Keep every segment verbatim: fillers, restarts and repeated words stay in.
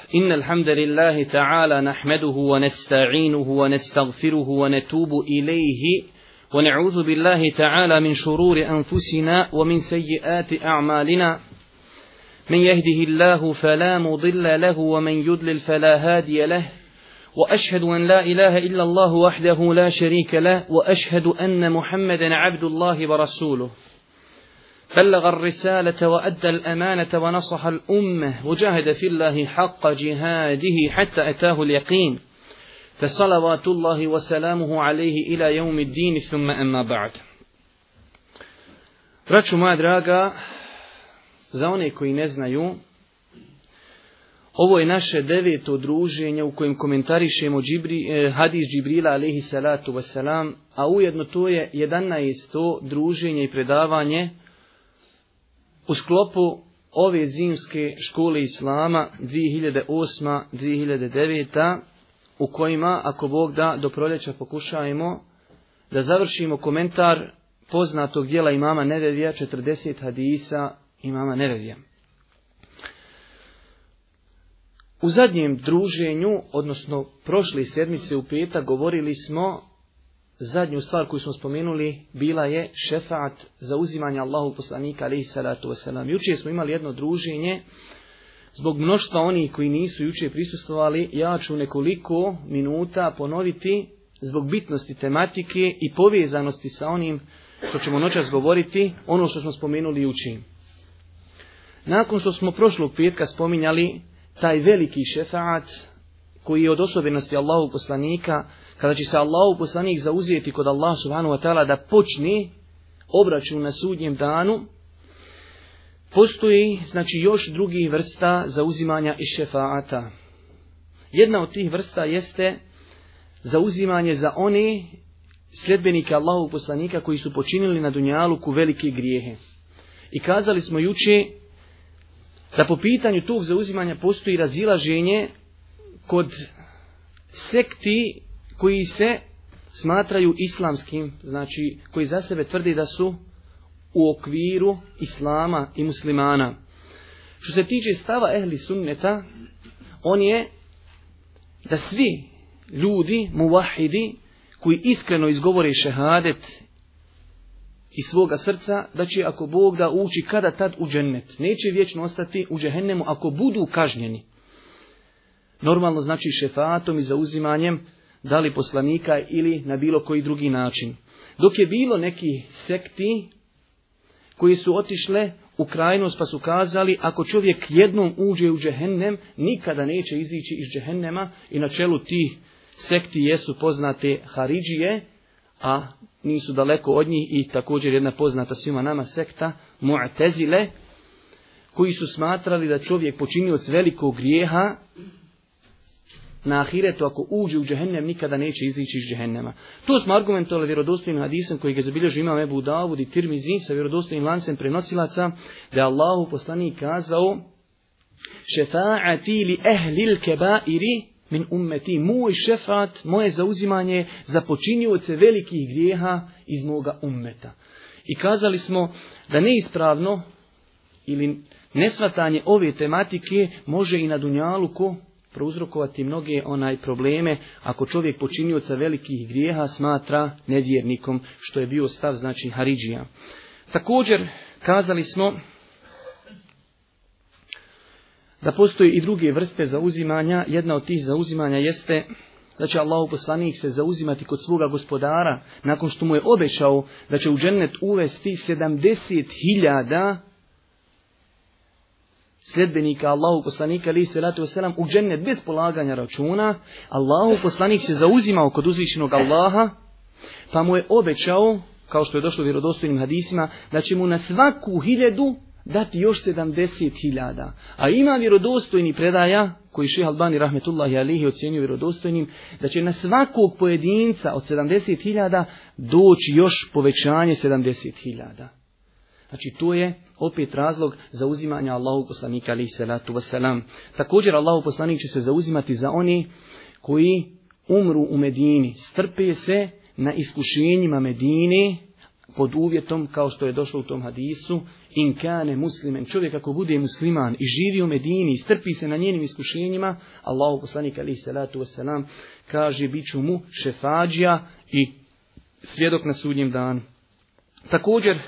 إن الحمد لله تعالى نحمده ونستعينه ونستغفره ونتوب إليه ونعوذ بالله تعالى من شرور أنفسنا ومن سيئات أعمالنا من يهده الله فلا مضل له ومن يضلل فلا هادي له وأشهد أن لا إله إلا الله وحده لا شريك له وأشهد أن محمدا عبد الله ورسوله بلغ الرسالة وأدى الأمانة ونصح الأمة وجاهد في الله حق جهاده حتى أتاه اليقين فصلوات الله وسلامه عليه إلى يوم الدين ثم أما بعد. Braćo moja draga, za one koji ne znaju, ovo je naše deveto druženje u kojem komentarišemo Džibri, eh, hadis Džibrila alejhi salatu vesselam, a ujedno to je jedanaesto druženje i predavanje u sklopu ove zimske škole Islama dvije hiljade osma do dvije hiljade deveta, u kojima, ako Bog da, do proljeća pokušajemo da završimo komentar poznatog dijela imama Nevevija, četrdeset hadisa imama Nevevija. U zadnjem druženju, odnosno prošle sedmice u petak, govorili smo, zadnju stvar koju smo spomenuli bila je šefaat, zauzimanje Allahu poslanika alejhi salatu vesselam. Jučer smo imali jedno druženje, zbog mnoštva onih koji nisu jučer prisustvovali, ja ću nekoliko minuta ponoviti zbog bitnosti tematike i povezanosti sa onim što ćemo noćas govoriti, ono što smo spomenuli jučer. Nakon što smo prošlog petka spominjali taj veliki šefaat koji je od osobenosti Allahu poslanika, kada će se Allahu poslanik zauzeti kod Allaha subhanahu wa ta'ala da počne obračun na sudnjem danu, postoji znači još drugih vrsta zauzimanja i šefaata. Jedna od tih vrsta jeste zauzimanje za one sljedbenike Allahu poslanika koji su počinili na dunjaluku velike grijehe. I kazali smo juče da po pitanju tog zauzimanja postoji razilaženje kod sekti koji se smatraju islamskim, znači koji za sebe tvrdi da su u okviru islama i muslimana. Što se tiče stava ehli sunneta, on je da svi ljudi, muvahidi, koji iskreno izgovore šehadet iz svoga srca, da će, ako Bog da, ući kada tad u džennet. Neće vječno ostati u džehennemu ako budu kažnjeni. Normalno znači šefaatom i zauzimanjem da li poslanika ili na bilo koji drugi način. Dok je bilo neki sekti koji su otišle u krajnost pa su kazali, ako čovjek jednom uđe u džehennem, nikada neće izići iz džehennema, i na čelu tih sekti jesu poznate Haridžije, a nisu daleko od njih i također jedna poznata svima nama sekta Mu'tezile, koji su smatrali da čovjek počinioc velikog grijeha na ahiretu, ako uđe u džehennem, nikada neće izići iz džehennema. To smo argumentovali vjerodostojnim hadisom koji ga zabilježio imam Ebu Davud i Tirmizi sa vjerodostojnim lancem prenosilaca, da je Allahu poslanik kazao: šefaati li ehlil kebairi min ummeti, moj šefat, moje zauzimanje za počinioce velikih grijeha iz moga ummeta. I kazali smo da neispravno ili nesvatanje ove tematike može i na dunjaluku prouzrokovati mnoge onaj probleme ako čovjek počinioca velikih grijeha smatra nevjernikom, što je bio stav znači Haridžija. Također kazali smo da postoji i druge vrste zauzimanja. Jedna od tih zauzimanja jeste da će Allahu poslanik se zauzimati kod svoga gospodara nakon što mu je obećao da će u džennet uvesti sedamdeset hiljada sljedbenika Allahu poslanika alejhi salatu vesselam u džennet bez polaganja računa. Allahu poslanik se zauzimao kod uzvišenog Allaha, pa mu je obećao, kao što je došlo u vjerodostojnim hadisima, da će mu na svaku hiljadu dati još sedamdeset hiljada. A ima vjerodostojni predaja, koji šejh Albani rahmetullahi alejhi ocjenjuje vjerodostojnim, da će na svakog pojedinca od sedamdeset hiljada doći još povećanje sedamdeset hiljada. Znači to je opet razlog za uzimanja Allahu poslanika alejhi salatu vesselam. Također Allahu poslanik će se zauzimati za oni koji umru u Medini, strpe se na iskušenjima Medine, pod uvjetom, kao što je došlo u tom hadisu, in kane muslimen, čovjek ako bude musliman i živi u Medini i strpi se na njenim iskušenjima, Allahu poslanik alejhi salatu vesselam kaže bit ću mu šefadžija i svjedok na sudnjem danu. Također,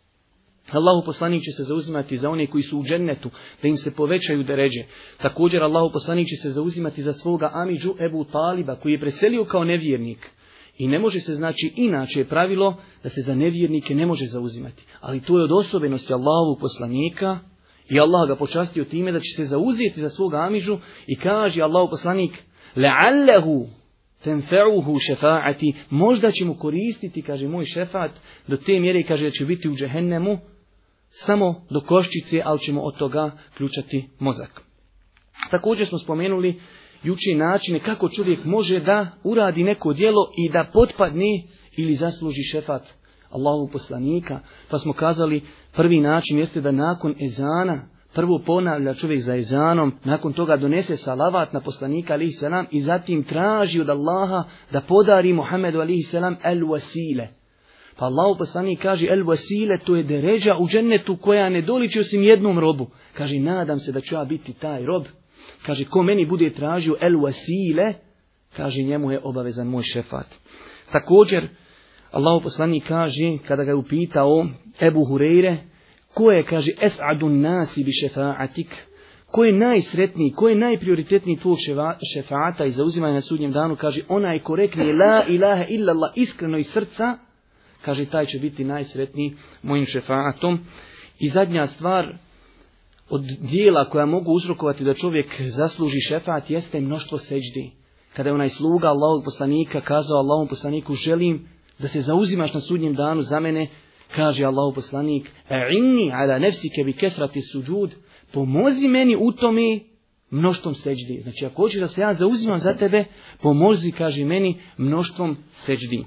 Allahu poslanik će se zauzimati za one koji su u džennetu, da im se povećaju deređe. Također, Allahu poslanik će se zauzimati za svoga amidžu Ebu Taliba, koji je preselio kao nevjernik. I ne može se, znači, inače je pravilo da se za nevjernike ne može zauzimati. Ali to je od osobenosti Allahovog poslanika i Allah ga počastio time da će se zauzeti za svoga amidžu i kaže Allahov poslanik la'allahu tenfa'uhu šefaati, možda će mu koristiti, kaže, moj šefat, do te mjere, kaže, da će biti u džehennemu samo do koščice, ali ćemo od toga ključati mozak. Također smo spomenuli jučer načine kako čovjek može da uradi neko djelo i da potpadne ili zasluži šefat Allahovog poslanika. Pa smo kazali, prvi način jeste da nakon ezana prvo ponavlja čovjek za ezanom, nakon toga donese salavat na poslanika alejhi selam i zatim traži od Allaha da podari Muhammedu alejhi selam el wasile. Pa Allahov poslanik kaže el wasile, to je deređa u džennetu koja ne doliči osim jednom robu. Kaže, nadam se da ću ja biti taj rob. Kaže, ko meni bude tražio el wasile, kaže, njemu je obavezan moj šefat. Također, Allahov poslanik kaže, kada ga je upitao Ebu Hureyre, ko je, kaže, es'adun nasi bi šefa'atik, ko je najsretniji, ko je najprioritetniji tvog šefa'ata i zauzimanja na sudnjem danu, kaže, onaj ko rekne la ilaha illallah iskreno iz srca, kaže, taj će biti najsretniji mojim šefa'atom. I zadnja stvar od dijela koja mogu uzrokovati da čovjek zasluži šefa'at jeste mnoštvo seđdi. Kada je onaj sluga Allahovog poslanika kazao Allahovom poslaniku, želim da se zauzimaš na sudnjem danu za mene, kaže Allahov poslanik, a'inni ala nefsike bi kesrati suđud, pomozi meni u tome mnoštvom seđdi. Znači, ako hoćeš da se ja zauzimam za tebe, pomozi, kaže meni, mnoštvom seđdi.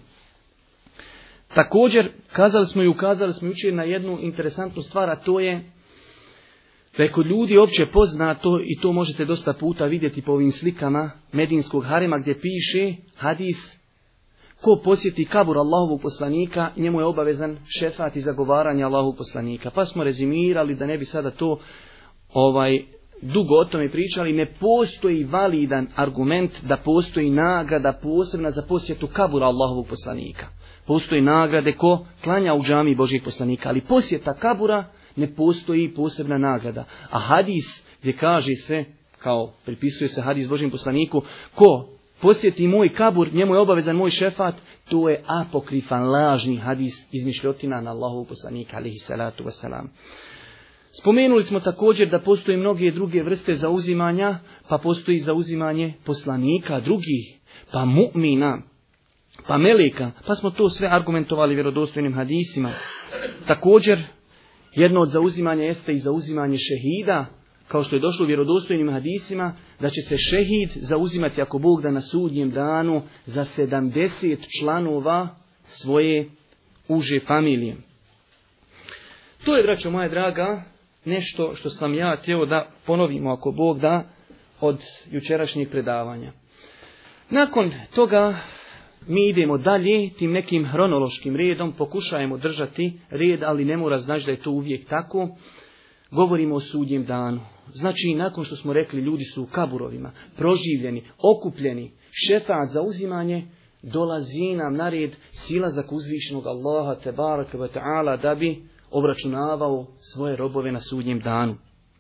Također, kazali smo i ukazali smo jučer na jednu interesantnu stvar, a to je da je kod ljudi opće poznato, i to možete dosta puta vidjeti po ovim slikama medinskog harema gdje piše hadis, ko posjeti kabur Allahovog poslanika, njemu je obavezan šefat i zagovaranje Allahovog poslanika. Pa smo rezimirali, da ne bi sada to ovaj dugo o tome pričali, ne postoji validan argument da postoji nagrada posebna za posjetu kabura Allahovog poslanika. Postoji nagrade ko klanja u džami Božjeg poslanika, ali posjeta kabura ne postoji posebna nagrada. A hadis gdje kaže se, kao pripisuje se hadis Božjem poslaniku, ko posjeti moj kabur, njemu je obavezan moj šefat, to je apokrifan, lažni hadis izmišljotina na Allahovog poslanika alejhi salatu vesselam. Spomenuli smo također da postoje mnoge druge vrste zauzimanja, pa postoji zauzimanje poslanika drugih, pa mu'mina, pa meleka, pa smo to sve argumentovali vjerodostojnim hadisima. Također, jedno od zauzimanja jeste i zauzimanje šehida, kao što je došlo u vjerodostojnim hadisima, da će se šehid zauzimati, ako Bog da, na sudnjem danu za sedamdeset članova svoje uže familije. To je, braćo moja draga, nešto što sam ja htio da ponovimo, ako Bog da, od jučerašnjeg predavanja. Nakon toga mi idemo dalje tim nekim hronološkim redom, pokušajemo držati red, ali ne mora znači da je to uvijek tako. Govorimo o sudnjem danu. Znači, nakon što smo rekli, ljudi su u kaburovima, proživljeni, okupljeni, šefat za uzimanje, dolazi nam na red silazak uzvišenog Allaha tebaraka ve ta'ala da bi obračunavao svoje robove na sudnjem danu.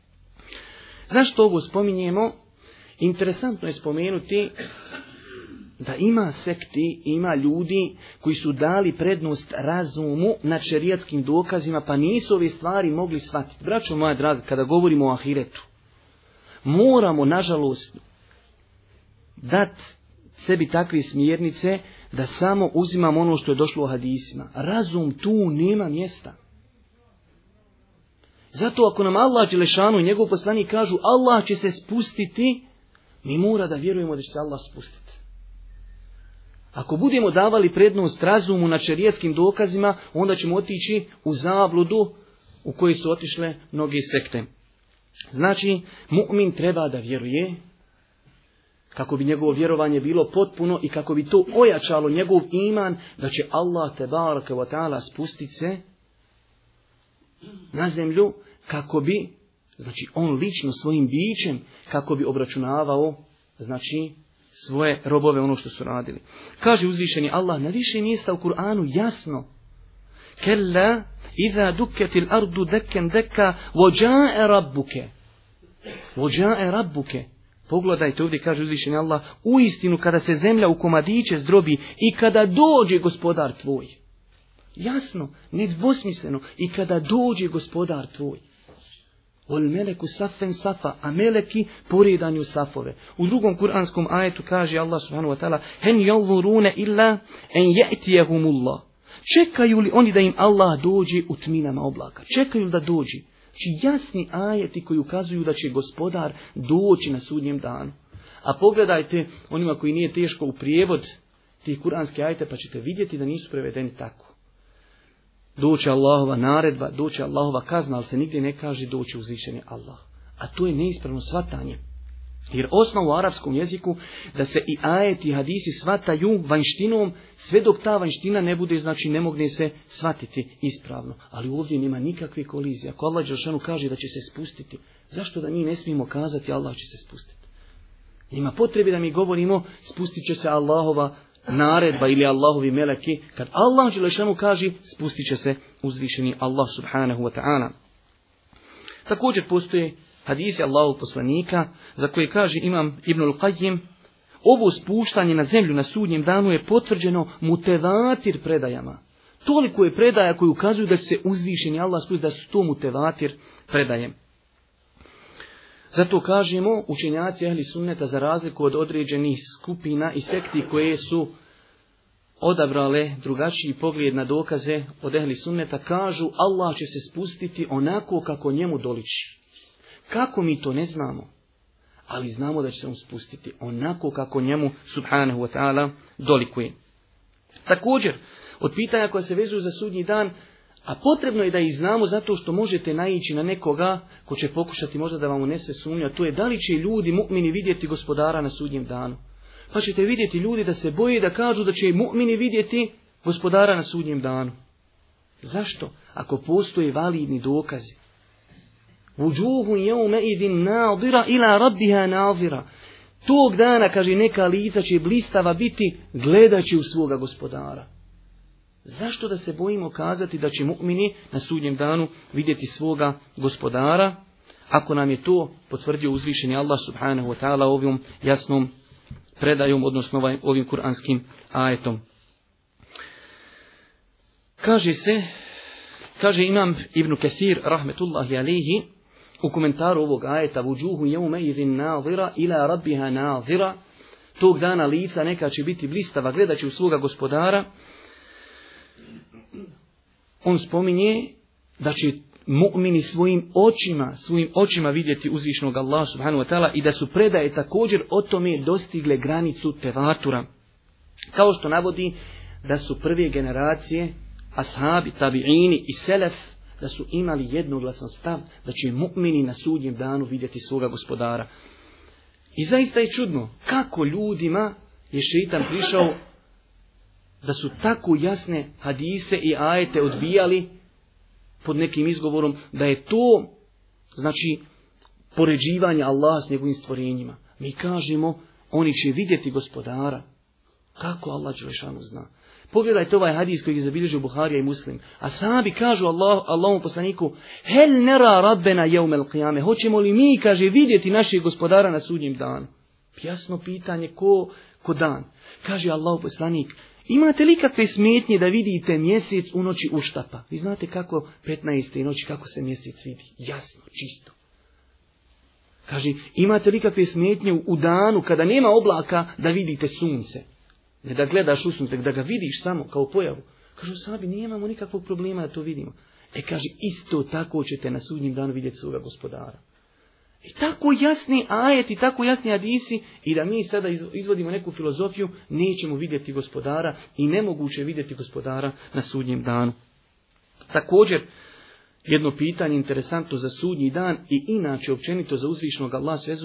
Zašto ovo spominjemo? Interesantno je spomenuti da ima sekti, ima ljudi koji su dali prednost razumu nad šerijatskim dokazima, pa nisu ove stvari mogli shvatiti. Braćo moja draga, kada govorimo o ahiretu, moramo, nažalost, dati sebi takve smjernice da samo uzimamo ono što je došlo u hadisima. Razum tu nema mjesta. Zato ako nam Allah dželešanu i njegov poslanik kažu Allah će se spustiti, mi mora da vjerujemo da će se Allah spustiti. Ako budemo davali prednost razumu nad šerijatskim dokazima, onda ćemo otići u zabludu u kojoj su otišle mnoge sekte. Znači, mu'min treba da vjeruje, kako bi njegovo vjerovanje bilo potpuno i kako bi to ojačalo njegov iman, da će Allah tebaraka wa ta'ala spustiti se na zemlju kako bi, znači on lično svojim bićem, kako bi obračunavao, znači svoje robove ono što su radili. Kaže uzvišeni Allah na više mjesta u Kur'anu jasno: Kella iza dukketil ardu dekken dekka vođa'e rabbuke. Vođa'e rabbuke. Pogledajte ovdje, kaže uzvišeni Allah, u istinu kada se zemlja u komadiće zdrobi i kada dođe gospodar tvoj. Jasno, nedvosmisleno, i kada dođe gospodar tvoj. Ol meleku safen safa, a meleki poredanju safove. U drugom kuranskom ajetu kaže Allah subhanahu wa ta'ala: Hen yanzurune illa en ya'tiyahumullah. Čekaju li oni da im Allah dođe u tminama oblaka? Čekaju li da dođe? Či jasni ajeti koji ukazuju da će gospodar doći na sudnjem danu. A pogledajte onima koji nije teško u prijevod tih kuranske ajete, pa ćete vidjeti da nisu prevedeni tako. Doće Allahova naredba, doće Allahova kazna, ali se nigdje ne kaže doće uzvišeni Allah. A to je neispravno shvatanje. Jer osnov u arapskom jeziku da se i ajeti i hadisi shvataju vanjštinom, sve dok ta vanjština ne bude, znači ne mogne se shvatiti ispravno. Ali ovdje nema nikakve kolizije. Ako Allah dželešanu kaže da će se spustiti, zašto da mi ne smijemo kazati Allah će se spustiti? Nema potrebe da mi govorimo spustit će se Allahova naredba ili Allahovi meleki, kad Allah dželešanu kaže spustit će se uzvišeni Allah subhanahu wa ta'ala. Također postoje hadisi Allahovog poslanika za koje kaže imam Ibnul Qayyim: ovo spuštanje na zemlju na sudnjem danu je potvrđeno mutevatir predajama. Toliko je predaja koji ukazuju da će se uzvišeni Allah spustiti, da su to mutevatir predaje. Zato kažemo učenjaci ehli sunneta, za razliku od određenih skupina i sekti koje su odabrale drugačiji pogled na dokaze od ehli sunneta, kažu Allah će se spustiti onako kako njemu doliči. Kako mi to ne znamo? Ali znamo da će se on spustiti onako kako njemu subhanahu wa ta'ala dolikuje. Također, od pitanja koja se vezuju za sudnji dan, a potrebno je da ih znamo zato što možete naići na nekoga ko će pokušati možda da vam unese sumnju, a to je da li će ljudi mu'mini vidjeti gospodara na sudnjem danu. Pa ćete vidjeti ljudi da se boje da kažu da će mu'mini vidjeti gospodara na sudnjem danu. Zašto? Ako postoje validni dokazi. Vujuhun yawma idhin nadira ila rabbiha nadira. Tog dana, kaže, neka lica će blistava biti gledajući u svoga gospodara. Zašto da se bojimo kazati da će mu'mini na sudnjem danu vidjeti svoga gospodara, ako nam je to potvrdio uzvišeni Allah subhanahu wa ta'ala ovim jasnom predajom, odnosno ovim kuranskim ajetom. Kaže se, kaže imam Ibn Kesir rahmetullahi alejhi u komentaru ovog ajeta: Vujuhu yawma idhin nadira ila rabbiha nadira. Tog dana lica neka će biti blistava gledajući u svoga gospodara. On spominje da će mu'mini svojim očima, svojim očima vidjeti uzvišenog Allah subhanahu wa ta'ala i da su predaje također o tome dostigle granicu tevatura. Kao što navodi da su prve generacije, ashabi, tabiini i selef, da su imali jednoglasan stav da će mu'mini na sudnjem danu vidjeti svoga gospodara. I zaista je čudno kako ljudima je šeitan prišao da su tako jasne hadise i ajete odbijali pod nekim izgovorom da je to, znači, poređivanje Allaha s njegovim stvorenjima. Mi kažemo, oni će vidjeti gospodara. Kako Allah dželešanu zna? Pogledajte ovaj hadis koji je zabilježio Buharija i Muslim. A sahabi kažu Allah, Allahom poslaniku: Hel nera rabbena jevmel qiyame. Hoćemo li mi, kaže, vidjeti našeg gospodara na sudnjem danu? Jasno pitanje, ko, ko dan. Kaže Allahov poslanik: imate li kakve smetnje da vidite mjesec u noći uštapa? Vi znate kako petnaeste noći kako se mjesec vidi? Jasno, čisto. Kaže, imate li kakve smetnje u danu kada nema oblaka da vidite sunce? Ne da gledaš u sunce, da ga vidiš samo kao pojavu. Kažu sahabi, nemamo nikakvog problema da to vidimo. E kaže, isto tako ćete na sudnjem danu vidjeti svoga gospodara. I tako jasni ajeti, tako jasni hadisi, i da mi sada izvodimo neku filozofiju, nećemo vidjeti gospodara i nemoguće vidjeti gospodara na sudnjem danu. Također, jedno pitanje interesantno za sudnji dan i inače općenito za uzvišenog Allah svezuje,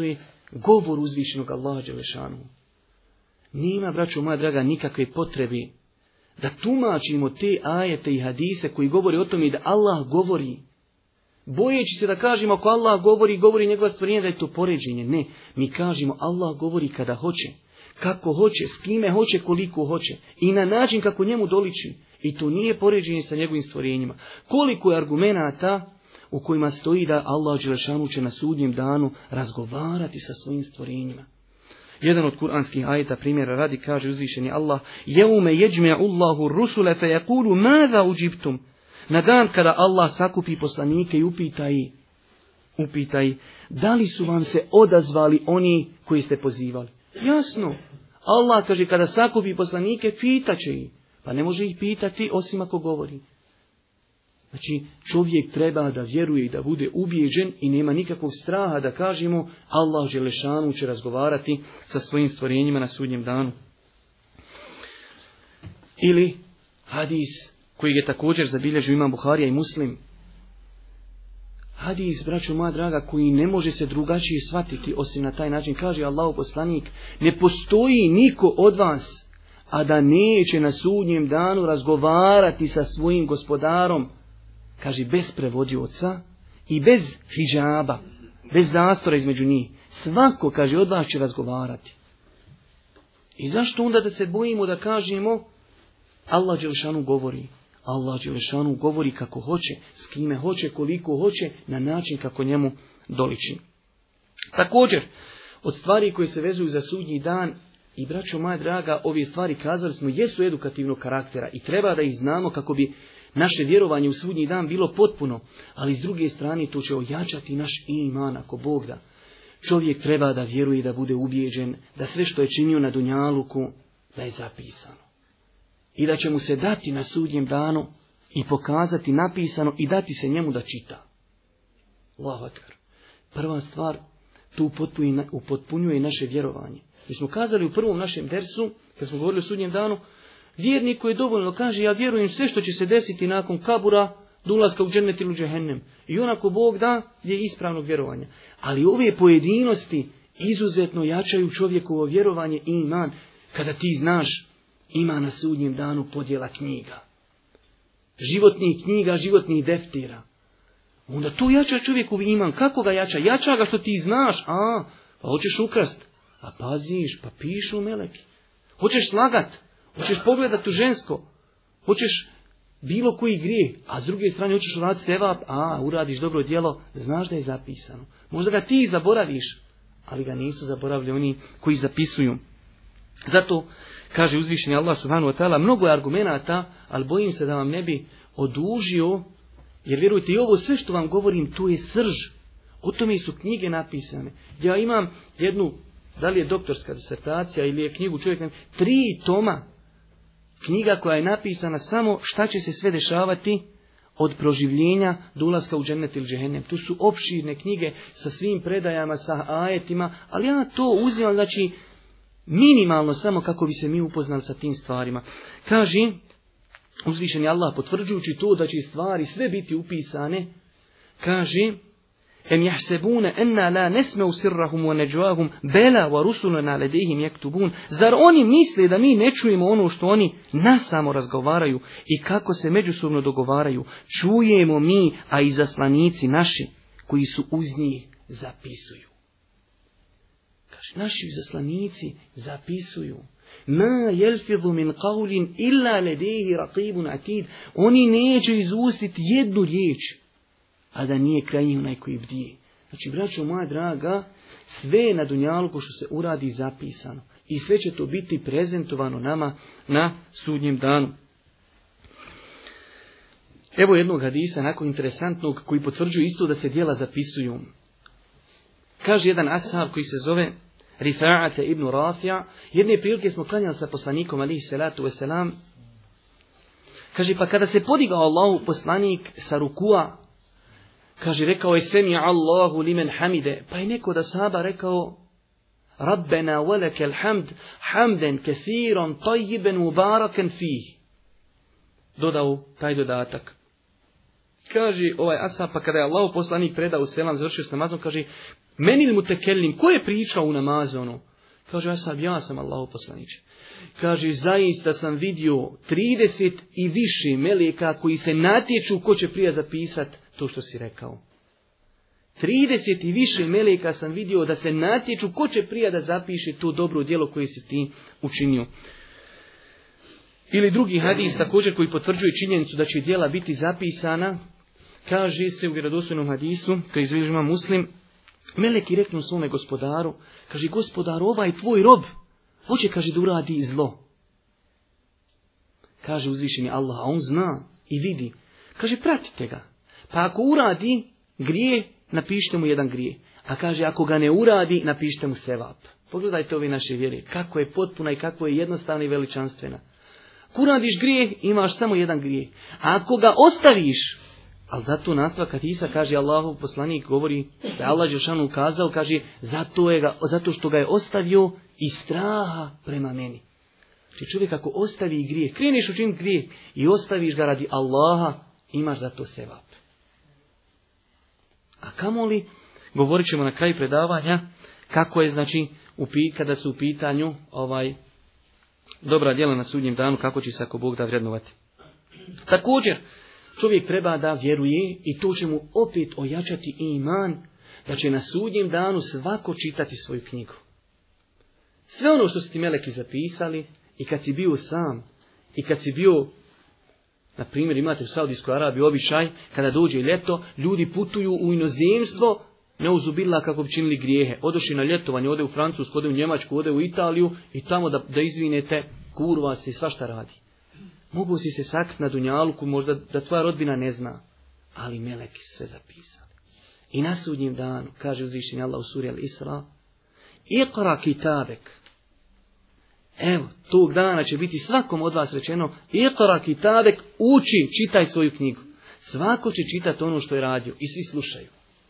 govor uzvišenog Allaha dželešanu. Nema, braćo moja draga, nikakve potrebe da tumačimo te ajete i hadise koji govori o tome da Allah govori. Bojeći se da kažemo ako Allah govori, govori njegova stvorenja da je to poređenje. Ne, mi kažemo Allah govori kada hoće, kako hoće, s kime hoće, koliko hoće i na način kako njemu doliči. I to nije poređenje sa njegovim stvorenjima. Koliko je argumenata u kojima stoji da Allah dželešanu će na sudnjem danu razgovarati sa svojim stvorenjima. Jedan od kuranskih ajeta primjera radi kaže uzvišeni Allah: "Jeume yajma'u Allahu ar-rusula fa yaqulu madha ujibtum." Na dan kada Allah sakupi poslanike i upita ih, upita ih, da li su vam se odazvali oni koji ste pozivali? Jasno. Allah kaže kada sakupi poslanike pitaće ih. Pa ne može ih pitati osim ako govori. Znači čovjek treba da vjeruje i da bude ubijeđen i nema nikakvog straha da kažemo Allah dželešanu će razgovarati sa svojim stvorenjima na sudnjem danu. Ili hadis koji je također zabilježio imam Buharija i Muslim. Hadis, braćo moja draga, koji ne može se drugačije shvatiti osim na taj način. Kaže Allahov poslanik: ne postoji niko od vas a da neće na sudnjem danu razgovarati sa svojim gospodarom, kaže, bez prevodioca i bez hidžaba, bez zastora između njih. Svako, kaže, od vas će razgovarati. I zašto onda da se bojimo da kažemo Allah dželešanu govori? Allah dželešanu govori kako hoće, s kime hoće, koliko hoće, na način kako njemu doliči. Također, od stvari koje se vezuju za sudnji dan, i braćo moja draga, ove stvari, kazali smo, jesu edukativnog karaktera i treba da ih znamo kako bi naše vjerovanje u sudnji dan bilo potpuno, ali s druge strane to će ojačati naš iman ako Bog da. Čovjek treba da vjeruje i da bude ubijeđen da sve što je činio na dunjaluku da je zapisano. I da će mu se dati na sudnjem danu i pokazati napisano i dati se njemu da čita. Allahu ekber. Prva stvar, tu upotpunjuje naše vjerovanje. Mi smo kazali u prvom našem dersu, kad smo govorili o sudnjem danu, vjernik koji dovoljno kaže ja vjerujem sve što će se desiti nakon kabura, do ulaska u džennet ili u džehennem. I onako Bog da je ispravnog vjerovanja. Ali ove pojedinosti izuzetno jačaju čovjekovo vjerovanje i iman kada ti znaš ima na sudnjem danu podjela knjiga. Životnih knjiga, životnih deftira. Onda to jača čovjekov iman. Kako ga jača? Jača ga što ti znaš. A, pa hoćeš ukrast. A paziš, pa pišu meleki. Hoćeš slagat. Hoćeš pogledat u žensko. Hoćeš bilo koji grijeh. A s druge strane hoćeš uraditi sevap. A, uradiš dobro djelo. Znaš da je zapisano. Možda ga ti zaboraviš. Ali ga nisu zaboravili oni koji zapisuju. Zato kaže uzvišeni Allah subhanahu wa ta'ala, mnogo je argumenata, ali bojim se da vam ne bi odužio, jer vjerujte i ovo sve što vam govorim, to je srž. O tome su knjige napisane. Ja imam jednu, da li je doktorska disertacija ili je knjigu čovjeka, tri toma. Knjiga koja je napisana samo šta će se sve dešavati od proživljenja do ulaska u džennet ili džehennem. Tu su opširne knjige sa svim predajama, sa ajetima, ali ja to uzimam, znači, minimalno samo kako bi se mi upoznali sa tim stvarima. Kaže uzvišeni Allah potvrđujući to da će stvari sve biti upisane, kaže em jahsebune enna la nesmeu sirrahum wa najwahum bela wa rusuluna ladayhim yaktubun. Zar oni misle da mi ne čujemo ono što oni nas samo razgovaraju i kako se međusobno dogovaraju? Čujemo mi, a i zaslanici naši koji su uz njih zapisuju. Naši zaslanici zapisuju. Ma yelfidhu min qawlin illa ladayhi raqibun atid. Oni neće izustiti jednu riječ, a da nije kraj njih onaj koji bdije. Znači, braćo moja draga, sve na dunjaluku što se uradi zapisano. I sve će to biti prezentovano nama na sudnjem danu. Evo jednog hadisa, nakon interesantnog, koji potvrđuje isto da se djela zapisuju. Kaže jedan ashab koji se zove Rifa'ate ibn Rafi'a, jedne prilike smo klanjali sa poslanikom alihi salatu wasalam. Kaže, pa kada se podigao Allahu poslanik sa rukua, kaže, rekao je semi Allahu limen hamide. Pa je neko da sahaba rekao, Rabbena walakal hamd, hamden kathiran tayyiban mubarakan fih. Dodao taj dodatak. Kaže ovaj ashab, pa kada je Allahu poslanik predao selam, završio s namazom, kaže, Menil mutekellim, ko je pričao u namazu ono? Kaže, ja sam, ja sam Allahu poslaniče. Kaže, zaista sam vidio trideset i više meleka koji se natječu ko će prije zapisati to što si rekao. trideset i više meleka sam vidio da se natječu ko će prije da zapiše to dobro djelo koje si ti učinio. Ili drugi hadis također koji potvrđuje činjenicu da će djela biti zapisana, kaže se u vjerodostojnom hadisu koji izvežima Muslim, meleki reknu svome gospodaru, kaže, gospodaru, ovaj tvoj rob hoće, kaže, da uradi zlo. Kaže uzvišeni Allah, a on zna i vidi. Kaže, pratite ga. Pa ako uradi grije, napišite mu jedan grije. A kaže, ako ga ne uradi, napišite mu sevap. Pogledajte ove naše vjere, kako je potpuna i kako je jednostavna i veličanstvena. Ako uradiš grijeh, imaš samo jedan grijeh. A ako ga ostaviš, ali zato nastavak hadisa, kaže Allahov poslanik, govori da je Allah dželešanu ukazao, kaže, zato, je ga, zato što ga je ostavio iz straha prema meni. Znači čovjek ako ostavi grijeh, kreneš učiniti grijeh i ostaviš ga radi Allaha, imaš za to sevap. A kamoli, govorit ćemo na kraju predavanja, kako je, znači, u, kada su u pitanju ovaj dobra djela na sudnjem danu, kako će se ako Bog da vrednovati. Također, čovjek treba da vjeruje, i to će mu opet ojačati iman, da će na sudnjem danu svako čitati svoju knjigu. Sve ono što su ti meleki zapisali, i kad si bio sam, i kad si bio, na primjer, imate u Saudijskoj Arabiji običaj, kada dođe ljeto, ljudi putuju u inozemstvo, ne uzubila kako bi činili grijehe. Odošli na ljetovanje, ode u Francusku, ode u Njemačku, ode u Italiju, i tamo da, da izvinete, kurva se i svašta radi. Mogu si se sakriti na dunjaluku, možda da tvoja rodbina ne zna. Ali meleki sve zapisali. I na sudnjem danu, kaže uzvišeni Allah u suri Al-Isra, Iqra kitabek. Evo, tog dana će biti svakom od vas rečeno, Iqra kitabek, uči, čitaj svoju knjigu. Svako će čitati ono što je radio i svi slušaju.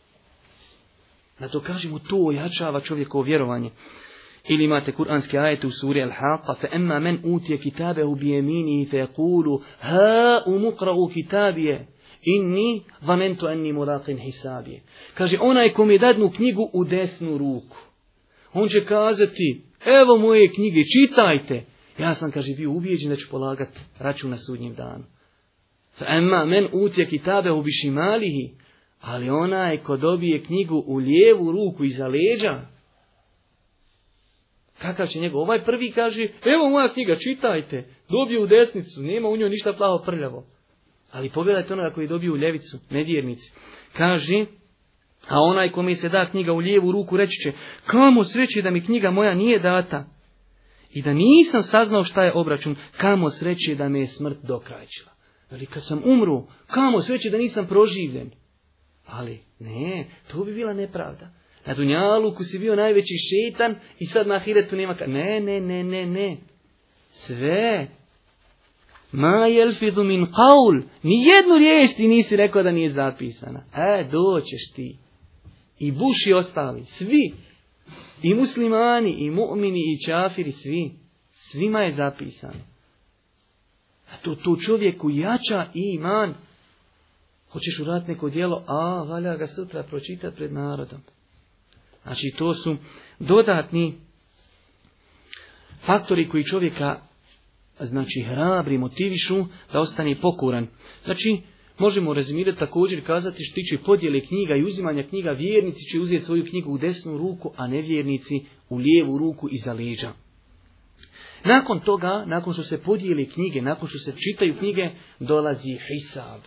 Zato kažemo, to ojačava čovjekovo vjerovanje. Ili imate kuranski ajet u suri Al-Haqqa, fa emma men utije kitabehu bi yaminihi fa yaqulu ha umqra'u kitabije inni zanentu anni mulaqin hisabije. Kaže, onaj ko mi dadnu knjigu u desnu ruku, on će kazati, evo moje knjige, čitajte. Ja sam, kaže, bio ubijeđen da ću polagati račun na sudnjem danu. Fa emma men utije kitabehu bi shimalihi, ali onaj ko dobije knjigu u lijevu ruku iza leđa, kakav će njegov? Ovaj prvi kaže, evo moja knjiga, čitajte. Dobije u desnicu, nema u njoj ništa plavo prljavo. Ali pogledajte onoga koji dobije u ljevicu, nevjernici. Kaže, a onaj kome se da knjiga u lijevu ruku reći će, kamo sreće da mi knjiga moja nije data i da nisam saznao šta je obračun, kamo sreće da me je smrt dokrajčila. Ali kad sam umru, kamo sreće da nisam proživljen. Ali ne, to bi bila nepravda. Na dunjaluku si bio najveći šeitan i sad na ahiretu nema ka... Ne, ne, ne, ne, ne. Sve. Ma jelfidu min qaul. Nijednu riječ ti nisi rekao da nije zapisana. E, doćeš ti. I buši ostali. Svi. I muslimani, i mu'mini, i čafiri, svi. Svima je zapisano. A to, to čovjeku jača iman. Hoćeš uraditi neko djelo, a valja ga sutra pročitati pred narodom. Znači, to su dodatni faktori koji čovjeka, znači, hrabri, motivišu da ostane pokoran. Znači, možemo rezimirati također kazati što tiče podjele knjiga i uzimanja knjiga, vjernici će uzeti svoju knjigu u desnu ruku, a nevjernici u lijevu ruku iza leđa. Nakon toga, nakon što se podijele knjige, nakon što se čitaju knjige, dolazi hisab.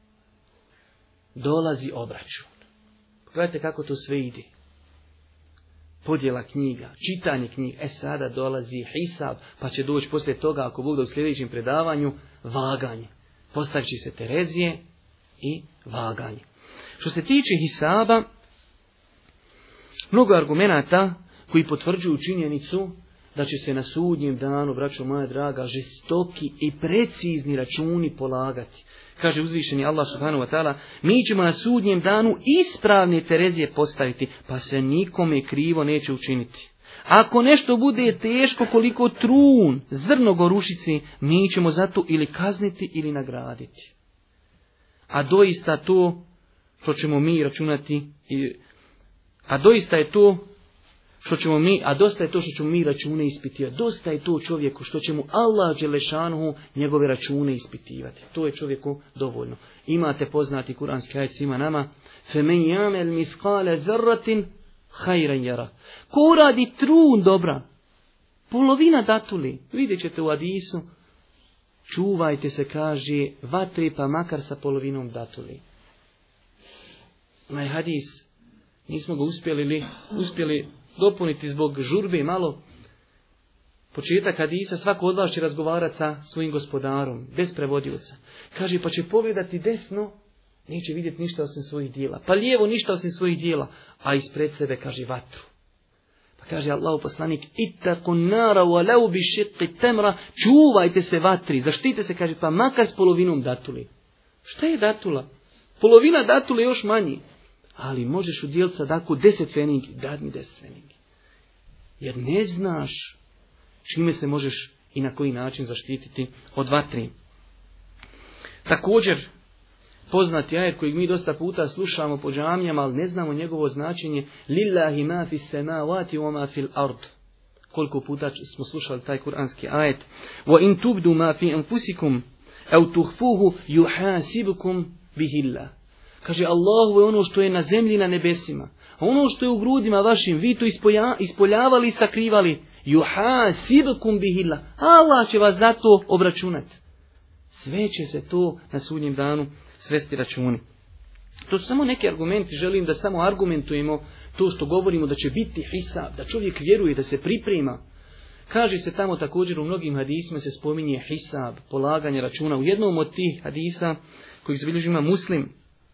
Dolazi obračun. Pogledajte kako to sve ide. Podjela knjiga, čitanje knjiga, e sada dolazi hisab, pa će doći poslije toga, ako Bog da u sljedećem predavanju, vaganje. Postavit će se Terezije i vaganje. Što se tiče hisaba, mnogo argumenata koji potvrđuju činjenicu da će se na sudnjem danu, braćo moja draga, žestoki i precizni računi polagati. Kaže uzvišeni Allah subhanahu wa ta'ala, mi ćemo na sudnjem danu ispravne Terezije postaviti, pa se nikome krivo neće učiniti. Ako nešto bude teško koliko trun, zrno gorušici, mi ćemo zato ili kazniti ili nagraditi. A doista to što ćemo mi računati, A doista je to što ćemo mi, a dosta je to što ćemo mi račune ispitivati. Dosta je to čovjeku što će mu Allah dželešanuhu njegove račune ispitivati. To je čovjeku dovoljno. Imate poznati kuranski ajet svima nama. فَمَنْ يَعْمَلْ مِثْقَالَ ذَرَّةٍ خَيْرًا يَرَهُ. Ko uradi trun dobra, polovina datuli, vidjet ćete u hadisu, čuvajte se, kaže, vatri pa makar sa polovinom datuli. Onaj hadis, nismo ga uspjeli li, uspjeli dopuniti zbog žurbe malo. Početak hadisa, svako od vas će razgovarati sa svojim gospodarom, bez prevodioca. Kaže, pa će pogledati desno, neće vidjeti ništa osim svojih dijela. Pa lijevo ništa osim svojih dijela, a ispred sebe, kaže, vatru. Pa kaže Allahu poslanik, ittaqu nara walau bi shiqqi tamra, čuvajte se vatri, zaštite se, kaže, pa makar s polovinom datuli. Šta je datula? Polovina datule još manji. Ali možeš udjeliti sadaku deset feningi, dadni deset feningi. Jer ne znaš čime se možeš i na koji način zaštititi od vatri. Također, poznati ajet kojeg mi dosta puta slušamo po džamijama, ali ne znamo njegovo značenje, lillahi ma fis samawati wa ma fil ard. Koliko puta smo slušali taj kuranski ajet. Wa in tubdu ma fi anfusikum aw tukhfuhu yuhasibukum bihi Allah. Kaže, Allahu je ono što je na zemlji, na nebesima. A ono što je u grudima vašim, vi to ispoja, ispoljavali i sakrivali. Yuhasibukum bihi Allah. Allah će vas za to obračunati. Sve će se to na sudnjem danu svesti računi. To su samo neki argumenti, želim da samo argumentujemo to što govorimo da će biti hisab, da čovjek vjeruje, da se priprema. Kaže se tamo također u mnogim hadisima se spominje hisab, polaganje računa. U jednom od tih hadisa kojih zabilježi ima Muslim,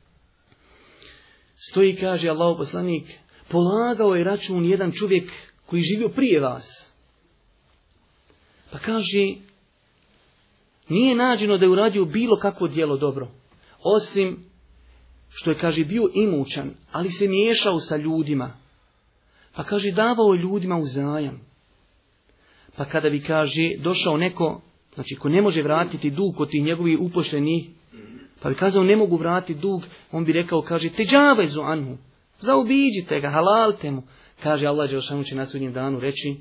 stoji, kaže Allahu poslanik, polagao je račun jedan čovjek koji živio prije vas. Pa kaže, nije nađeno da je uradio bilo kakvo djelo dobro. Osim što je, kaže, bio imućan, ali se miješao sa ljudima. Pa kaže, davao je ljudima u zajam. Pa kada bi, kaže, došao neko, znači ko ne može vratiti dug kod tih njegovih upošljenih, pa bi kazao ne mogu vratiti dug, on bi rekao, kaže, teđavezu anhu, zaobiđite ga, halalte mu. Kaže Allah dželešanu će na sudnjem danu reći,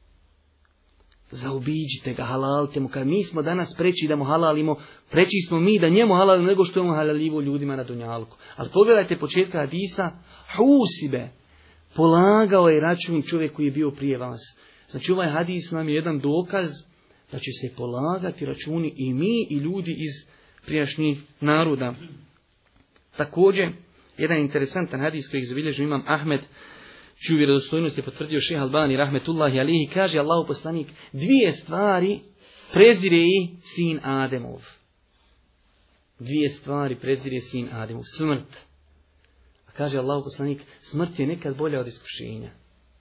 zaobiđite ga, halalte mu. Kad mi smo danas preći da mu halalimo, preći smo mi da njemu halalimo nego što je mu halalivo ljudima na dunjalku. Ali pogledajte početka hadisa, husibe, polagao je račun čovjek koji je bio prije vas. Znači ovaj hadis nam je jedan dokaz da će se polagati računi i mi i ljudi iz prijašnjih naroda. Također, jedan interesantan hadis koji zabilježio imam Ahmed, čiju vjerodostojnost je potvrdio šejh Albani rahmetullahi alihi, kaže Allahu poslanik, dvije stvari prezire i sin Ademov. Dvije stvari prezire sin Ademov. Smrt. A kaže Allahu poslanik, smrt je nekad bolja od iskušenja.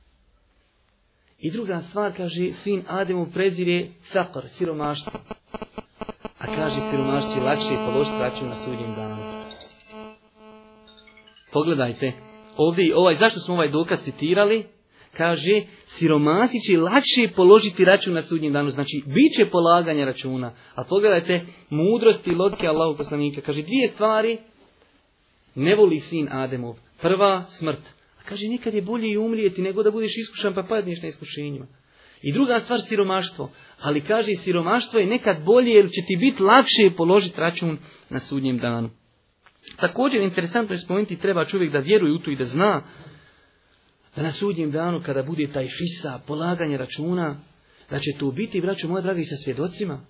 I druga stvar, kaže, sin Ademov prezire faqr, siromaštvo. A kaže, siromaštvo će lakše položiti račun na sudnjem danu. Pogledajte, ovdje, ovaj, zašto smo ovaj dokaz citirali? Kaže, siromasi će lakše položiti račun na sudnjem danu. Znači, bit će polaganja računa. A pogledajte, mudrosti i logike Allahu poslanika. Kaže, dvije stvari ne voli sin Ademov. Prva, smrt. A kaže, nekad je bolje i umrijeti nego da budeš iskušan pa padneš na iskušenjima. I druga stvar, siromaštvo. Ali kaže, siromaštvo je nekad bolje jer će ti biti lakše položiti račun na sudnjem danu. Također, interesantno je spomenuti, treba čovjek da vjeruje u to i da zna da na sudnjem danu kada bude taj hisab, polaganje računa, da će to biti, braćo moja draga, i sa svjedocima.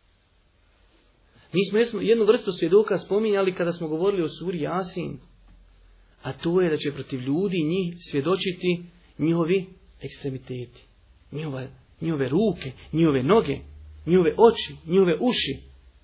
Mi smo jednu vrstu svjedoka spominjali kada smo govorili o suri Jasin. A to je da će protiv ljudi njih svjedočiti njihovi ekstremiteti. Njihove, njihove ruke, njihove noge, njihove oči, njihove uši.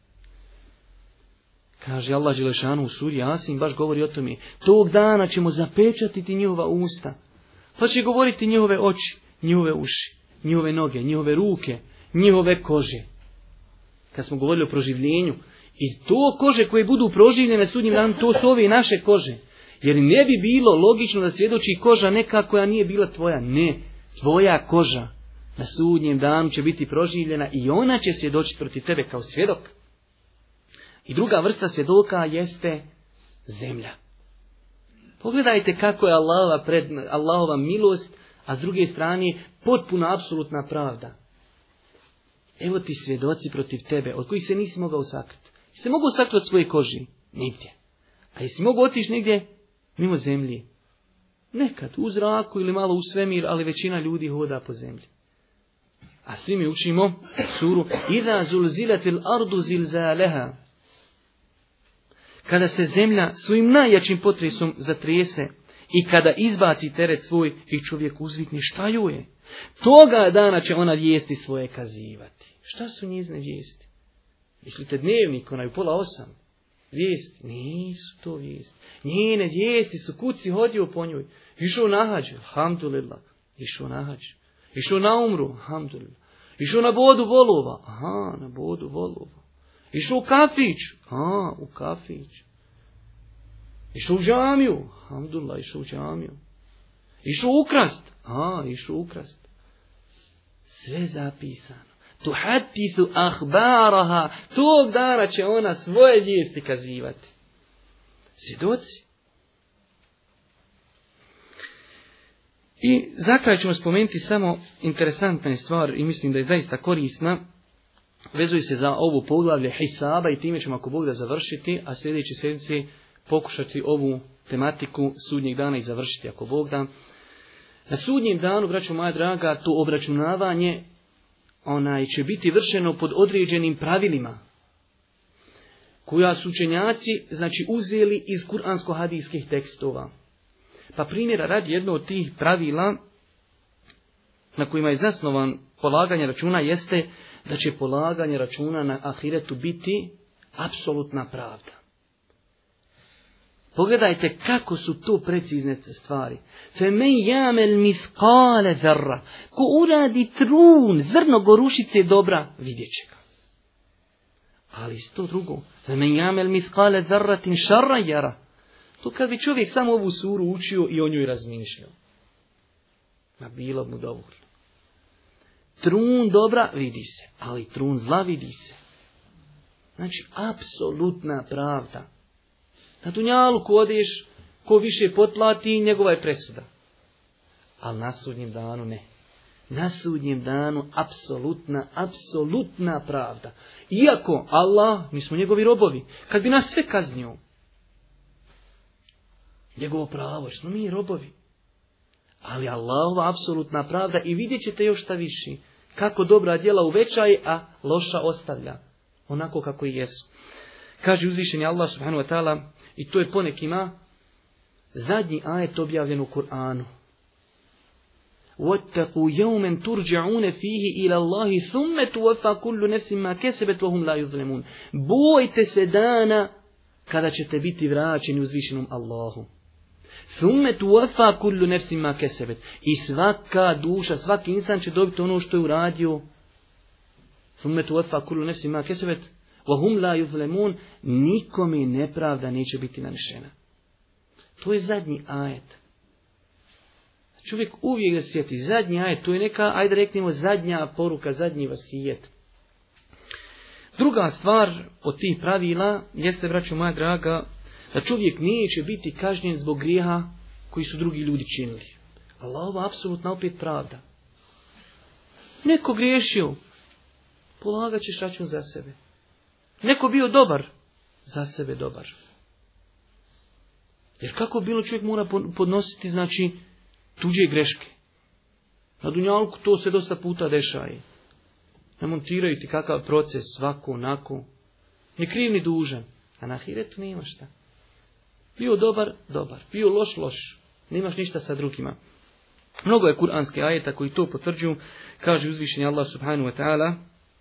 Kaže Allah dželešanu u suri Jasin, baš govori o tome. Tog dana ćemo zapečatiti njihova usta. Pa će govoriti njihove oči, njihove uši, njihove noge, njihove ruke, njihove kože. Kad smo govorili o proživljenju. I to kože koje budu proživljene na sudnjem danu, to su ove naše kože. Jer ne bi bilo logično da svjedoči koža neka koja nije bila tvoja. Ne, tvoja koža na sudnjem danu će biti proživljena i ona će svjedočiti protiv tebe kao svjedok. I druga vrsta svjedoka jeste zemlja. Pogledajte kako je Allahova, pred, Allahova milost, a s druge strane potpuna apsolutna pravda. Evo ti svjedoci protiv tebe, od kojih se nisi mogao sakriti. Jesi se mogao sakriti od svoje koži? Nigdje. A jesi mogao otići negdje mimo zemlji? Nekad, u zraku ili malo u svemir, ali većina ljudi hoda po zemlji. A svi mi učimo suru Iza zulzilatil ardu zilzaleha. Kada se zemlja svojim najjačim potresom zatrese i kada izbaci teret svoj i čovjek uzvikne šta joj je, toga dana će ona vijesti svoje kazivati. Šta su njezine vijesti? Mislite dnevnik, onaj u pola osam? Vijesti? Nisu to vijesti. Njene vijesti su kuci hodio po njoj. Išao na hađ, alhamdulillah. Išao na hađ. Išao na umru, alhamdulillah. Išao na bodu volova, aha, na bodu volova. Išao u kafić, aha, u kafić. Išao u džamiju, alhamdulillah, išao u džamiju. Išao ukrast, aha, išao ukrast. Sve zapisano. Tuhadithu ahbaraha, tog dana će ona svoje vijesti kazivati. Svjedoci. I za kraj ćemo spomenuti samo interesantna stvar i mislim da je zaista korisna. Vezuje se za ovu poglavlje Hisaba i time ćemo ako Bog da završiti, a sljedeći sjednici pokušati ovu tematiku sudnjeg dana i završiti ako Bog da. Na sudnjem danu, braćo moja draga, to obračunavanje onaj će biti vršeno pod određenim pravilima koja su učenjaci znači uzeli iz kuransko-hadijskih tekstova. Pa primjera radi jedno od tih pravila na kojima je zasnovan polaganje računa jeste da će polaganje računa na ahiretu biti apsolutna pravda. Pogledajte kako su to precizne stvari. Femen jamel mithqale zarra. Ko uradi trun, zrno gorušice dobra, vidjet će ga. Ali to drugo. Femen jamel mithqale zarratin šarra jara. To kad bi čovjek samo ovu suru učio i o njoj razmišljao. Ma bilo mu dovoljno. Trun dobra vidi se, ali trun zla vidi se. Znači, apsolutna pravda. Na dunjalu ko odeš, ko više potplati, njegova je presuda. Ali na sudnjem danu ne. Na sudnjem danu apsolutna, apsolutna pravda. Iako Allah, mi smo njegovi robovi, kad bi nas sve kaznio, njegovo pravo, što smo mi robovi. Ali Allahova apsolutna pravda i vidjet ćete još šta više. Kako dobra djela uvećaje, a loša ostavlja. Onako kako i jesu. Kaže uzvišeni Allah subhanahu wa ta'ala, i to je ponekima zadnji ajet objavljen u Kur'anu. وَاتَّقُوا يَوْمًا تُرْجَعُونَ فِيهِ إِلَى اللَّهِ ثُمَّ تُوَفَّى كُلُّ نَفْسٍ مَا كَسَبَتْ وَهُمْ لَا يُظْلَمُونَ. Bojte se dana kada ćete biti vraćeni uzvišenom Allahu. ثُمَّ تُوَفَّى كُلُّ نَفْسٍ مَا كَسَبَتْ. I svaka duša, svaki insan će dobiti ono što je uradio. ثُمَّ تُوَفَّى كُلُّ نَفْسٍ مَا كَسَبَتْ وَهُمْ لَا يُظْلَمُونَ. Nikome nepravda neće biti nanešena. To je zadnji ajet. Čovjek uvijek ga sjeti. Zadnji ajet, to je neka, ajde reknemo, zadnja poruka, zadnji vasijet. Druga stvar od tih pravila jeste, braćo moja draga, da čovjek neće biti kažnjen zbog grijeha koji su drugi ljudi činili. Allahova apsolutna opet pravda. Neko griješio, polagat ćeš račun za sebe. Neko bio dobar, za sebe dobar. Jer kako bilo čovjek mora podnositi, znači, tuđe greške. Na dunjalku to se dosta puta dešaje. Ne montiraju ti kakav proces, svako, onako. Ni kriv, ni dužan. A na ahiretu nema šta. Bio dobar, dobar. Bio loš, loš. Nemaš ništa sa drugima. Mnogo je kuranske ajeta koji to potvrđuju. Kaže uzvišeni Allah subhanahu wa ta'ala.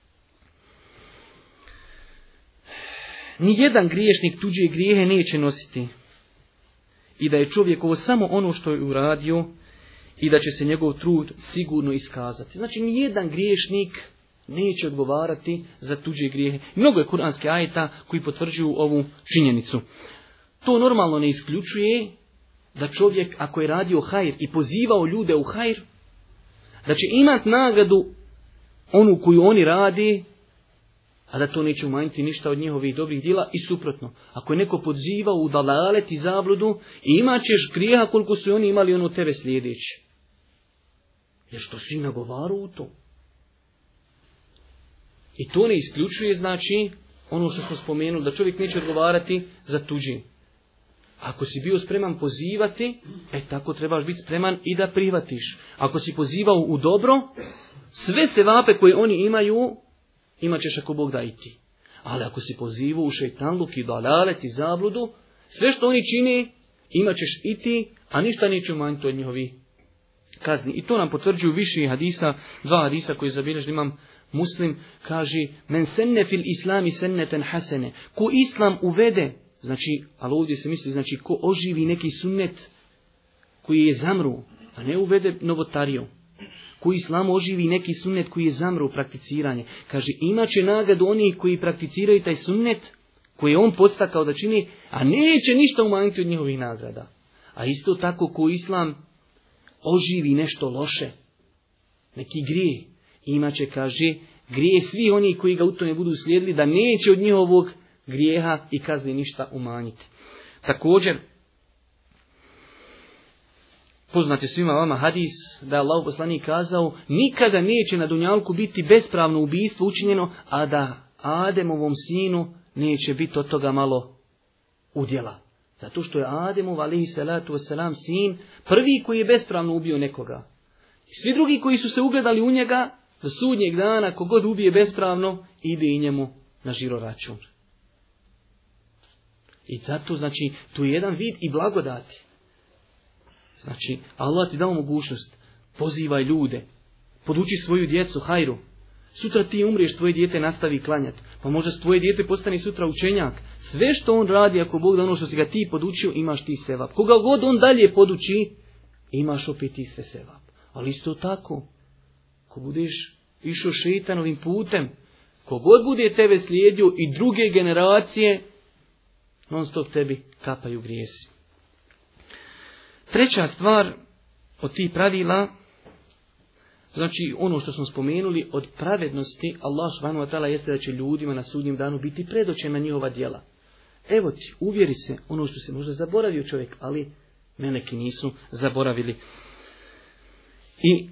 Nijedan griješnik tuđe grijehe neće nositi. I da je čovjek ovo samo ono što je uradio i da će se njegov trud sigurno iskazati. Znači, nijedan griješnik neće odgovarati za tuđe grijehe. Mnogo je kuranske ajeta koji potvrđuju ovu činjenicu. To normalno ne isključuje da čovjek, ako je radio hajr i pozivao ljude u hajr, da će imati nagradu onu koju oni radi, a da to neće umanjiti ništa od njihovih dobrih djela i suprotno. Ako je neko podzivao u dalalet i zabludu, imat ćeš grijeha koliko su oni imali ono tebe slijedeći. Jer što si nagovarao u to. I to ne isključuje, znači, ono što smo spomenuli, da čovjek neće odgovarati za tuđi. Ako si bio spreman pozivati, e tako trebaš biti spreman i da prihvatiš. Ako si pozivao u dobro, sve sevape koje oni imaju, imat ćeš ako Bog da i ti. Ali ako si pozivao u šejtanluk i dalalet i zabludu, sve što oni čini, imat ćeš i ti, a ništa neće umanjiti od njihovih kazni. I to nam potvrđuju više hadisa, dva hadisa koji zabilježili imam Muslim, kaže, men senne fil islami senneten hasene. Ko islam uvede, znači, ali ovdje se misli, znači, ko oživi neki sunnet koji je zamru, a ne uvede novotariju. Ko islamu oživi neki sunnet koji je zamru prakticiranje. Kaže, imat će nagradu onih koji prakticiraju taj sunnet, koji je on podstakao da čini, a neće ništa umanjiti od njihovih nagrada. A isto tako ko islam oživi nešto loše, neki grijeh, imat će, kaže, grijeh svi oni koji ga u tome budu slijedili, da neće od njihovog grijeha i kazne ništa umanjiti. Također, poznat je svima vama hadis da je Allahov poslanik kazao, nikada neće na dunjalku biti bespravno ubijstvo učinjeno, a da Ademovom sinu neće biti od toga malo udjela. Zato što je Ademov, alejhi salatu vesselam, sin prvi koji je bespravno ubio nekoga. I svi drugi koji su se ugledali u njega, do sudnjeg dana, kogod ubije bespravno, ide i njemu na žiro račun. I zato, znači, tu je jedan vid i blagodati. Znači, Allah ti dao mogućnost, pozivaj ljude, poduči svoju djecu hajru. Sutra ti umriješ, tvoje dijete nastavi klanjati. Pa možda tvoje dijete postane sutra učenjak. Sve što on radi, ako Bog da ono što si ga ti podučio, imaš ti sevap. Koga god on dalje poduči, imaš opet ti se sevap. Ali isto tako, ko budeš išao šeitanovim putem, kogod bude tebe slijedio i druge generacije, non stop tebi kapaju grijesi. Treća stvar od tih pravila, znači ono što smo spomenuli od pravednosti, Allah subhanahu wa ta'ala jeste da će ljudima na sudnjem danu biti predočena njihova djela. Evo ti, uvjeri se, ono što se možda zaboravio čovjek, ali meleki nisu zaboravili. I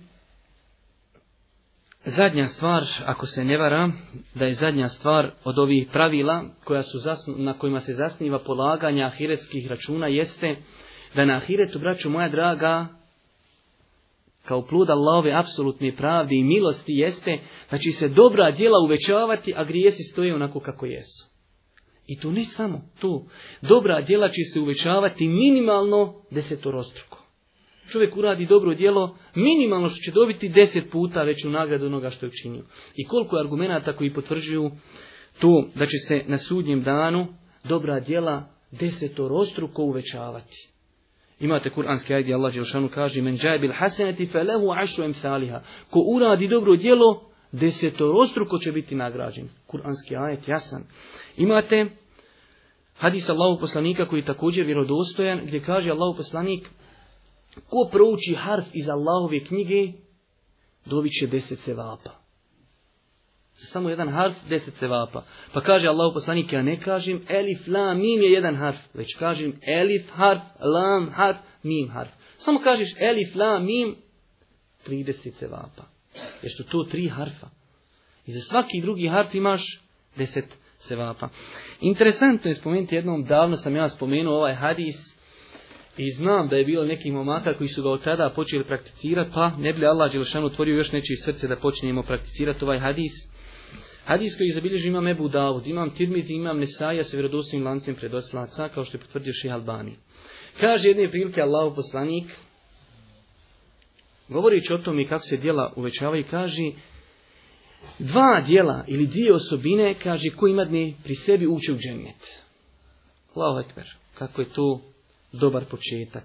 zadnja stvar, ako se ne vara, da je zadnja stvar od ovih pravila koja su zasnu, na kojima se zasniva polaganja ahiretskih računa, jeste da na ahiretu, braćo moja draga, kao plod Allahove apsolutne pravde i milosti jeste da će se dobra djela uvećavati, a grijesi stoje onako kako jesu. I to ne samo to. Dobra djela će se uvećavati minimalno desetorostruko. Čovjek uradi dobro djelo, minimalno što će dobiti deset puta veću nagradu onoga što je učinio. I koliko je argumenata koji potvrđuju to da će se na sudnjem danu dobra djela desetorostruko uvećavati. Imate kuranski ajet gdje Allah dželešanu kaže: "Men ja'a bil hasanati falahu ashru amsalha." Ko uradi dobro djelo, desetorostruko će biti nagrađen. Kuranski ajet jasan. Imate hadis Allahov poslanika koji je također vjerodostojan, gdje kaže Allahov poslanik: ko prouči harf iz Allahove knjige, dobit će deset sevapa. Za samo jedan harf, deset sevapa. Pa kaže Allahov poslanik: ja ne kažem elif, lam, mim je jedan harf, već kažem elif harf, lam harf, mim harf. Samo kažeš elif, lam, mim, trideset sevapa. Jer su to tri harfa. I za svaki drugi harf imaš deset sevapa. Interesantno je spomenuti jednom, davno sam ja spomenuo ovaj hadis, i znam da je bilo nekih momaka koji su ga od tada počeli prakticirati, pa ne bi li Allah dželešanu otvorio još nečije srce da počnemo prakticirati ovaj hadis. Hadis koji zabilježi imam Ebu Davud, imam Tirmizi, imam Nesaija sa vjerodostojnim lancem prenosilaca, kao što je potvrdio Šejh Albani. Kaže jedne prilike Allahov poslanik, govorići o tome kako se djela uvećavaju, kaže: dva djela ili dvije osobine, kaže, ko imadne pri sebi uče u džennet. Allahu ekber, kako je to dobar početak.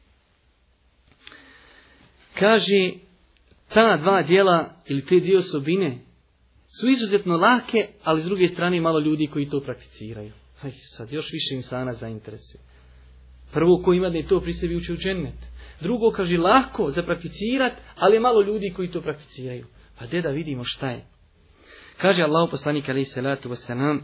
Kaže, ta dva djela ili te dvije osobine su izuzetno lake, ali s druge strane malo ljudi koji to prakticiraju. Aj, sad još više insana zainteresuje. Prvo, ko ima da je to pri sebi uče u džennet. Drugo, kaže, lako za prakticirati, ali je malo ljudi koji to prakticiraju. Pa gdje da vidimo šta je? Kaže Allahu poslanik alejhi salatu vesselam: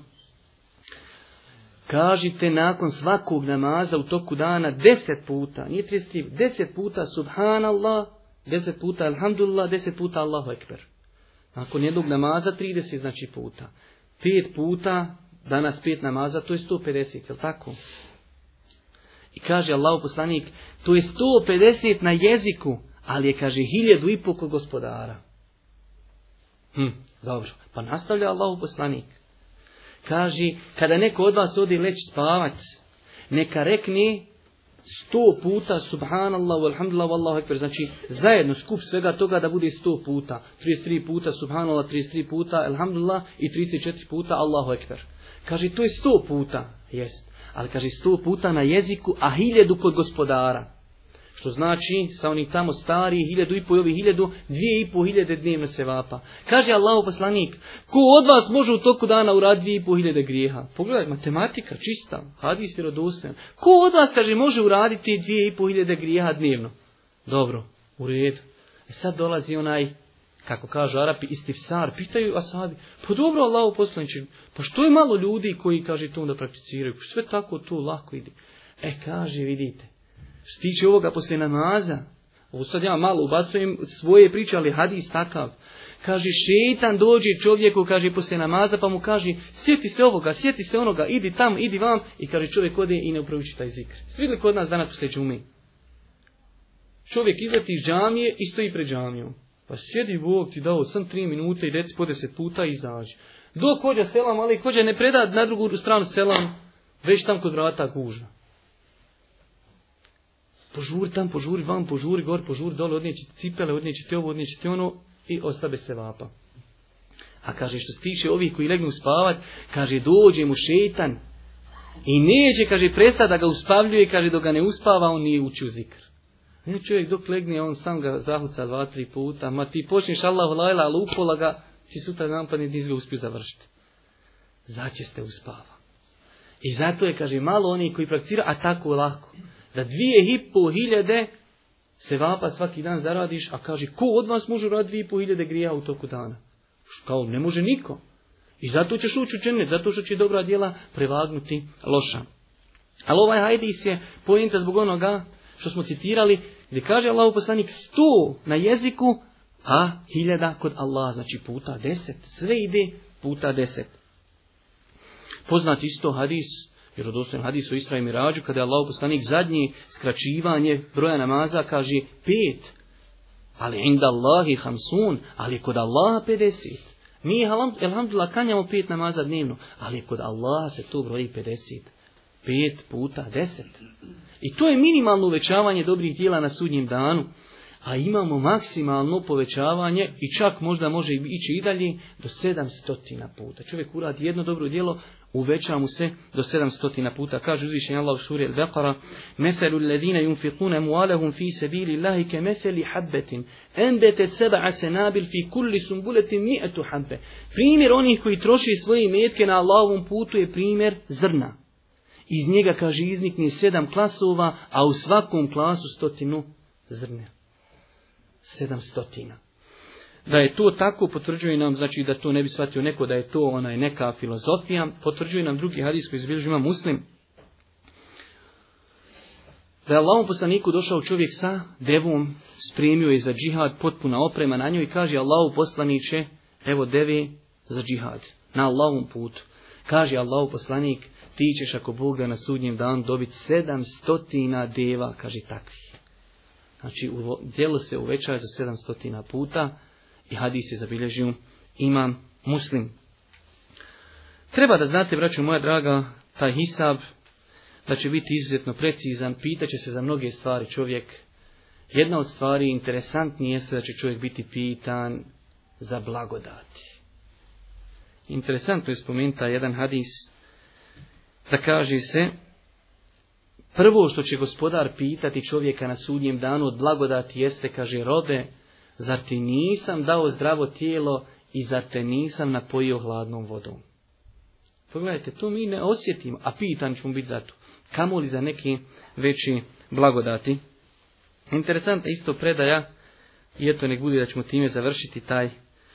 kažite nakon svakog namaza u toku dana deset puta, nije trideset tri, deset puta subhanallah, deset puta alhamdulillah, deset puta Allahu ekber. Nakon jednog namaza trideset znači puta. Pet puta, danas pet namaza, to je sto pedeset, je li tako? I kaže Allahu poslanik, to je sto pedeset na jeziku, ali je, kaže, hiljadu i pol kod gospodara. Hm, dobro, pa nastavlja Allahu poslanik. Kaže, kada neko od vas odi leći spavat, neka rekne sto puta subhanallah, alhamdulillah, wallahu ekber. Znači, zajedno skup svega toga da bude sto puta. trideset tri puta subhanallah, trideset tri puta alhamdulillah i trideset četiri puta Allahu ekber. Kaže, to je sto puta, jest. Ali kaže sto puta na jeziku, a hiljadu kod gospodara. Što znači, sa onih tamo stari, hiljadu i po i ovi hiljadu, dvije i po hiljade dnevno se vapa. Kaže Allahu poslanik, ko od vas može u toku dana uraditi dvije i po hiljade grijeha? Pogledaj, matematika, čista, hadis vjerodostojan. Ko od vas, kaže, može uraditi dvije i po hiljade grijeha dnevno? Dobro, u redu. E sad dolazi onaj, kako kažu Arapi, istifsar, pitaju ashabi, pa dobro Allahu poslaniče, pa što je malo ljudi koji, kaže, to onda prakticiraju, sve tako to lako ide. E, kaže, vidite, što tiče ovoga poslije namaza, ovo sad ja malo ubacujem svoje priče, ali hadis takav. Kaže, šeitan dođe čovjeku, kaže, poslije namaza, pa mu kaže, sjeti se ovoga, sjeti se onoga, idi tam, idi vam, i kaže, čovjek ode i ne upravići taj zikr. Svidli kod nas danas poslije džume. Čovjek izleti iz džamije i stoji pred džamijom. Pa sjedi, Bog ti dao sam tri minute i reci po deset puta i izađi. Dok hođa selam, ali hođa ne preda na drugu stranu selam, već tam kod vrata gužva. Požuri tam, požuri vam, požuri gor, požuri dole, odnijeći cipele, odnijeći ovo, odnijeći ono i ostabe se vapa. A kaže, što se tiče ovih koji legnu spavat, kaže, dođe mu šeitan i neće, kaže, prestati da ga uspavljuje, kaže, dok ga ne uspava, on nije učio zikr. Ne, čovjek dok legne, on sam ga zahuca dva, tri puta, ma ti počneš Allahu lajla, ali upola ga, ti sutra dan pa nisi ga uspio završiti. Zaće ste uspava. I zato je, kaže, malo oni koji prakticira, a tako lako. Da dvije i pol hiljade se vapa svaki dan zaradiš, a kaže, ko od vas može raditi dvije i pol hiljade grija u toku dana? Kao, ne može niko. I zato ćeš ući u džennet, zato što će dobra djela prevagnuti loša. Ali ovaj hadis je poenta zbog onoga što smo citirali, gdje kaže Allahu poslanik sto na jeziku, a hiljada kod Allah, znači puta deset. Sve ide puta deset. Poznat isto hadis, vjerodostojan hadis o Isra i Mirađu, kada je Allahu poslanik zadnje skraćivanje broja namaza, kaže pet. Ali inda Allahi hamsun, ali kod Allaha pedeset. Mi, alhamdulillah, kanjamo pet namaza dnevno, ali kod Allaha se to broji pedeset. Pet puta deset. I to je minimalno uvećavanje dobrih djela na sudnjem danu. A imamo maksimalno povećavanje i čak možda može ići i dalje do sedamsto puta. Čovjek uradi jedno dobro djelo, uveća mu se do sedamsto puta. Kaže uzvišeni Allah u suri Al-Baqara: "Methelu alladhina yunfiquna amwalahum fi sabilillahi kamethali habbatin anbatat sab'a sanabil fi kulli sunbulatin mi'atu habba." Primjer onih koji troše svoje imetke na Allahovom putu je primjer zrna. Iz njega, kaže, iznikne sedam klasova, a u svakom klasu stotinu zrne. Sedam stotina. Da je to tako, potvrđuje nam, znači da to ne bi shvatio neko da je to onaj neka filozofija, potvrđuje nam drugi hadis koji izbilježi ima Muslim. Da je Allahom poslaniku došao čovjek sa devom, spremio je za džihad, potpuna oprema na njoj i kaže Allahu poslaniče, evo deve za džihad, na Allahovom putu. Kaže Allahu poslanik, ti ćeš ako Bog da na sudnjem danu dobiti sedamstotina deva, kaže takvih. Znači, djelo se uvećava za sedamsto puta i hadis je zabilježio imam Muslim. Treba da znate, braćo moja draga, taj hisab, da će biti izuzetno precizan, pitaće se za mnoge stvari čovjek. Jedna od stvari interesantnije jeste da će čovjek biti pitan za blagodati. Interesantno je spomenuti jedan hadis, da kaže se, prvo što će gospodar pitati čovjeka na sudnjem danu od blagodati jeste, kaže, robe, zar ti nisam dao zdravo tijelo i zar te nisam napojio hladnom vodom? Pogledajte, to mi ne osjetimo, a pitan ćemo biti za to. Kamo li za neki veći blagodati? Interesantna isto predaja, i eto nek bude da ćemo time završiti taj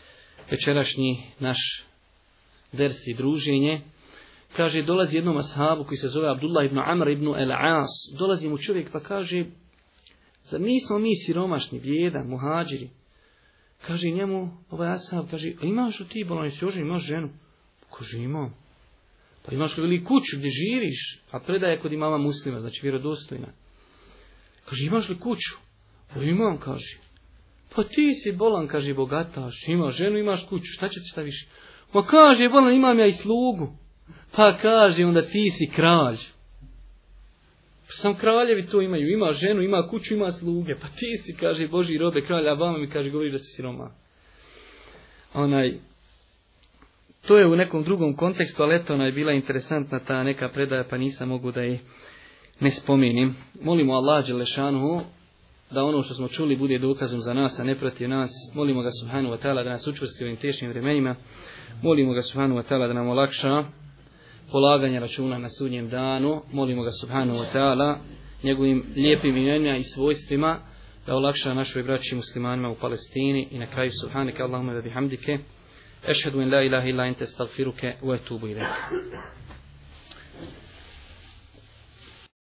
večerašnji naš ders i druženje. Kaže, dolazi jednom ashabu koji se zove Abdullah ibn Amr ibn el-As. Dolazi mu čovjek pa kaže, zar nismo mi siromašni, bijedan, muhađiri? Kaže njemu, ovaj ashab, kaže, a imaš li ti bolan, jesi ožen, imaš ženu? Kaže, imam. Pa imaš li kuću gdje živiš? A predaje kod imama Muslima, znači vjerodostojna. Kaže, imaš li kuću? Pa imam, kaže. Pa ti si bolan, kaže, bogataš, imaš ženu, imaš kuću, šta će ti šta više? Ma kaže, bolan, imam ja i slugu. Pa kaže, onda ti si kralj. Sam kraljevi to imaju, ima ženu, ima kuću, ima sluge. Pa ti si, kaže, Boži robe, kralj, a vama mi kaže, govori da si siroma. Onaj, to je u nekom drugom kontekstu, ali eto, ona je bila interesantna ta neka predaja, pa nisam mogu da je ne spomenim. Molimo Allah dželešanuhu da ono što smo čuli bude dokazom za nas, a ne protiv nas. Molimo ga subhanahu wa ta'ala da nas učvrsti u ovim teškim vremenima. Molimo ga subhanahu wa ta'ala da nam olakša polaganje računa na sudnjem danu. Molimo ga subhanahu wa ta'ala njegovim lijepim imenima i svojstvima da olakša našoj braći muslimanima u Palestini. I na kraju subhanaka Allahumma wa bihamdike, ešhedu in la ilaha illa ente, astaghfiruke wa etubu ilaik.